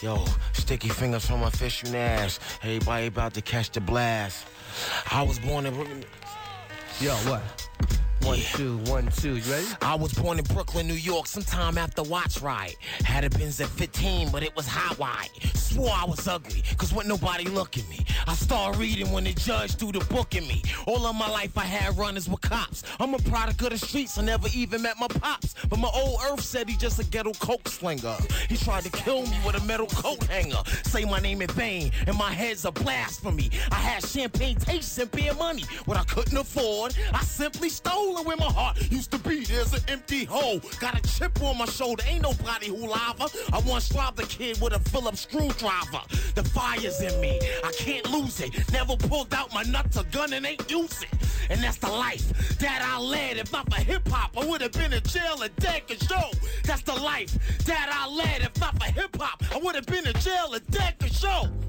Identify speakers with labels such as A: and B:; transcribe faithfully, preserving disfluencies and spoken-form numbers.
A: Yo, sticky fingers from my fishing ass. Everybody about to catch the blast. I was born in Brooklyn.
B: Yo, what? One, yeah. two, one, two. You ready?
A: I was born in Brooklyn, New York, sometime after Watch Riot. Had a Benz at fifteen, but it was hot wide. Swore I was ugly, cause wasn't nobody look at me. I started reading when the judge threw the book at me. All of my life I had runners with cops. I'm a product of the streets, I never even met my pops. But my old Earth said he just a ghetto coke slinger. He tried to kill me with a metal coat hanger. Say my name in vain, and my head's a blasphemy. I had champagne taste and beer money. What I couldn't afford, I simply stole. Where my heart used to be, there's an empty hole. Got a chip on my shoulder, ain't nobody who lava. I once robbed a kid with a Phillips screwdriver. The fire's in me, I can't lose it. Never pulled out my nuts or gun and ain't use it. And that's the life that I led. If not for hip-hop, I would have been in jail and dead for show. That's the life that I led. If not for hip-hop, I would have been in jail and dead for show.